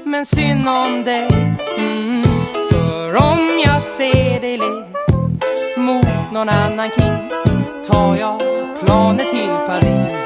men synd om dig. För om jag ser dig le mot någon annan kiss tar jag planet till Paris.